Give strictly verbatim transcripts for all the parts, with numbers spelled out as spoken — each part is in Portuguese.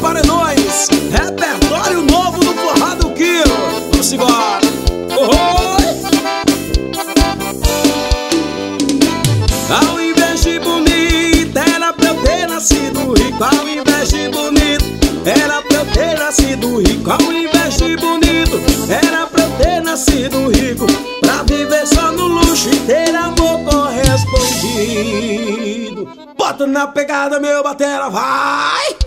Paredões, repertório novo do Forró do Quilo. Vamos embora. Oi! Ao invés de bonito, era pra eu ter nascido rico. Ao invés de bonito, era pra eu ter nascido rico. Ao invés de bonito, era pra eu ter nascido rico. Pra viver só no luxo e ter amor correspondido. Bota na pegada, meu batera, vai!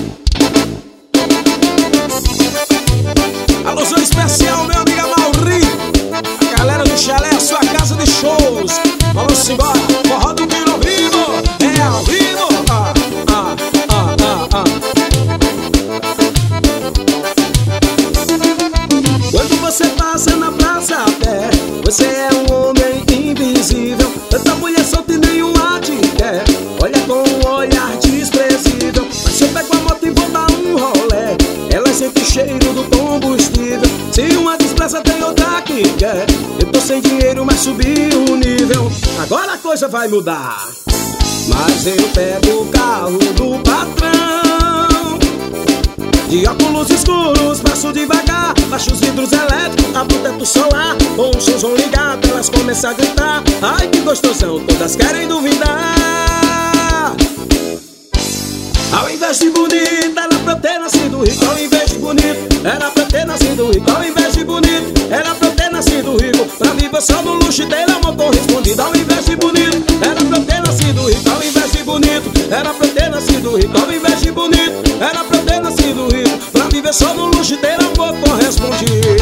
Alusão especial, meu amigo Mauri. A galera do Chalé, a sua casa de shows. Vamos embora, Forró do Quilo ao vivo. É ao vivo. Ah, ah, ah, ah, ah. Quando você passa na praça a pé, você é um homem invisível. Tanta mulher solta e nenhuma te quer. Olha com um olhar desprezível. Mas se eu pego a moto e vou dar um rolé, ela sente o cheiro do combustível. Se uma despreza tem outra que quer. Eu tô sem dinheiro, mas subi o nível. Agora a coisa vai mudar. Mas eu pego o carro do patrão, de óculos escuros, passo devagar, baixo os vidros elétricos, abro o teto solar. Com o somzão ligado, elas começam a gritar. Ai que gostosão, todas querem duvidar. Ao invés de bonito, era pra eu ter nascido rico. Ao invés de bonito, era pra eu ter nascido rico. Ao invés de bonito, era pra eu ter nascido rico. Pra viver só no luxo e ter amor correspondido. Ao invés de bonito, era pra eu ter nascido rico. Ao invés de bonito, era pra eu ter nascido rico. Ao invés de bonito, era pra eu ter nascido rico. Pra viver só no luxo e ter amor correspondido.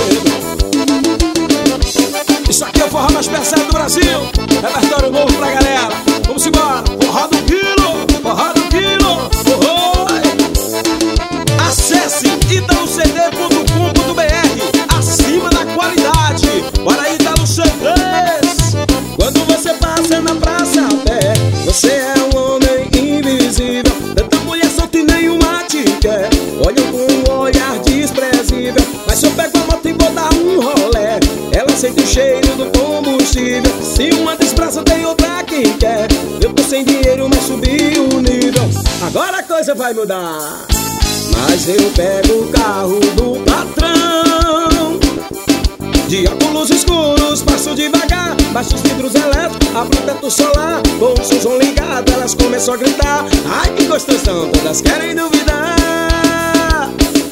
Isso aqui é o forró mais pesado do Brasil. Repertório novo pra galera. Vamos embora, Forró do Quilo, Forró do Quilo. Acesse italo c d ponto com ponto b r. Acima da qualidade. Bora aí, Italo C Ds. Quando você passa na praça a pé, você é um homem invisível. Tanta mulher solta e nenhuma te quer. Olha com um olhar desprezível. Mas se eu pego a moto e vou dar um rolé, ela sente o cheiro do combustível. Se uma despreza tem outra que quer. Eu tô sem dinheiro, mas subi o nível. Agora a coisa vai mudar. Mas eu pego o carro do patrão, de óculos escuros, passo devagar, baixo os vidros elétricos, abro o teto solar. Com o somzão ligado, elas começam a gritar. Ai que gostosão, todas querem duvidar.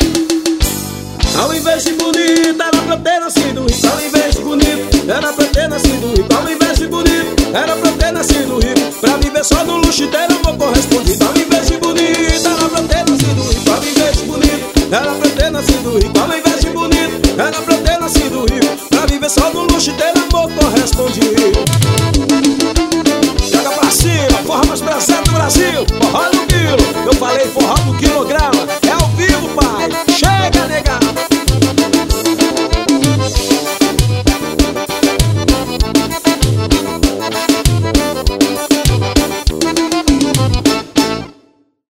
Ao invés de bonito, era pra eu ter nascido rico. Ao invés de bonito, era pra eu ter nascido rico. Ao invés de bonito, era pra eu ter nascido rico. Pra viver só no luxo e ter amor correspondido. Ao invés de bonito, era pra eu ter nascido rico. Ao invés de bonito, era pra eu ter nascido rico. Ao invés de bonito, era pra eu ter nascido rico. Pra viver só no luxo e ter amor correspondido. Joga pra cima, forró mais pesado do Brasil. Forró do Quilo. Eu falei forró do quilograma.